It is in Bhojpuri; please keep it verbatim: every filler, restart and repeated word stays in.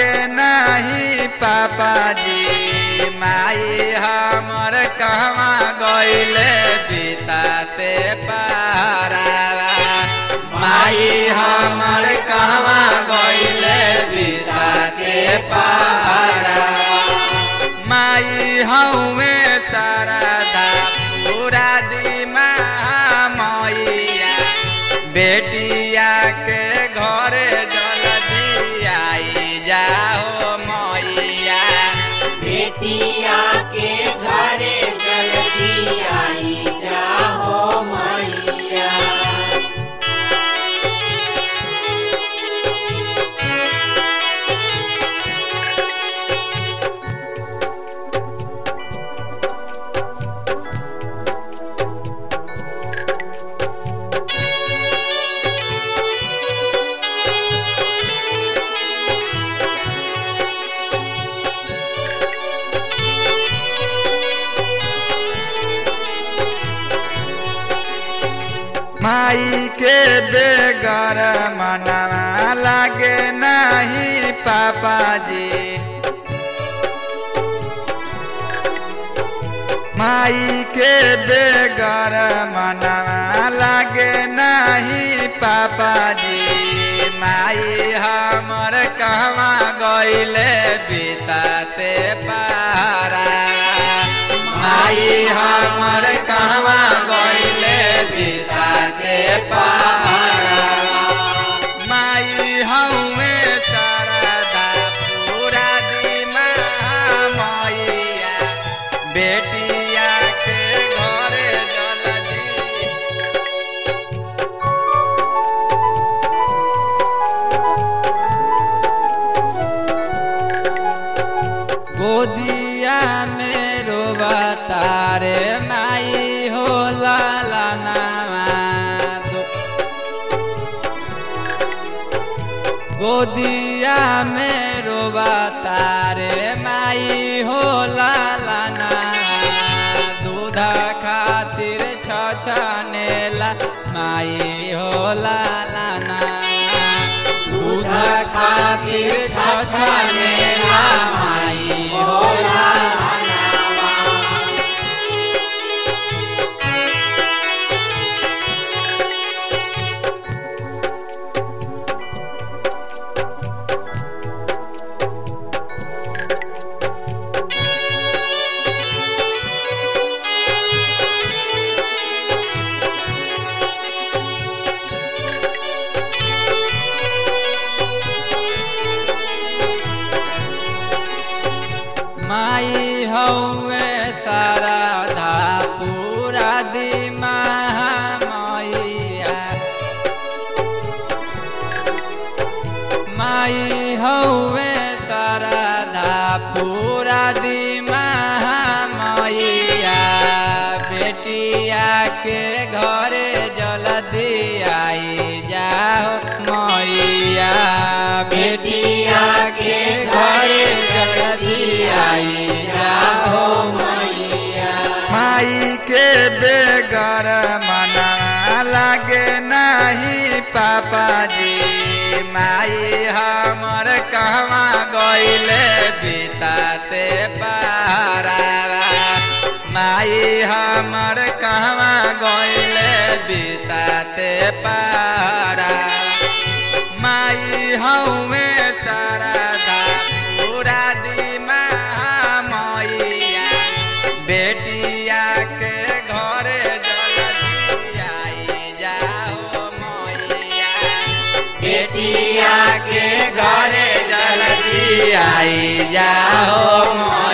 लागे नहीं पापा जी माई हमर कहवा गइले पिता से पारावा माई हमर कहवा गइले पिता के पारावा माई हउए शारदा पूरा दिमा मैया बेटिया के घरे जल्दी आई जाओ मैया बेटिया के घरे जल्दी आई जाओ मैया। माई के बेगर मनवा लागे नहीं पापा जी माई के बेगर मनवा लागे नहीं पापा जी माई हमर कहवा गइले पिता से पारा माई हमर कहवा गइले पिता के पारा माई हउए शारदा पूरा दिमा मैया बेटिया के घरे जल्दी गोदिया में रोवा तारे माई हो लाला नामा गोदिया में रोवा तारे माई हो लाला नामा दूध खातिर छछनेला माई हो लाला नामा दूध खातिर छछनेला माई हो लाला माई हउए शारदा पूरा दिमा मैया माई हउए शारदा पूरा दिमा मैया बेटिया के घरे जल्दी आई जाओ मैया बेटिया के घरे जल्दी आई जाओ मैया माई के बेगर मना लागे नहीं पापा जी माई हमर कहवा गइले पिता से पारावा माई हमर कहवा गइले पिता से पारा माई हउए शारदा पूरा दिमा मैया बेटिया के घरे जल्दी आई जाओ मैया बेटिया के घरे जल्दी आई जाओ मैया।